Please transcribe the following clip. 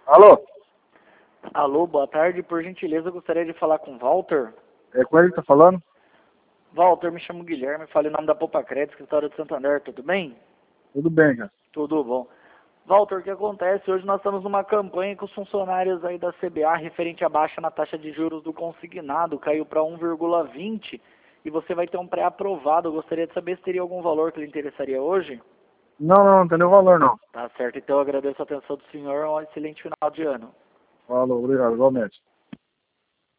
Alô? Alô, boa tarde. Por gentileza, eu gostaria de falar com o Walter. É com ele que tá falando? Walter, me chamo Guilherme, falo em nome da Poupa Crédito, escritório de Santander, tudo bem? Tudo bem, cara. Tudo bom. Walter, o que acontece? Hoje nós estamos numa campanha com os funcionários aí da CBA referente à baixa na taxa de juros do consignado, caiu para 1,20 e você vai ter um pré-aprovado. Eu gostaria de saber se teria algum valor que lhe interessaria hoje. Não tem nenhum valor, não. Tá certo, então eu agradeço a atenção do senhor. Um excelente final de ano. Falou, obrigado, igualmente.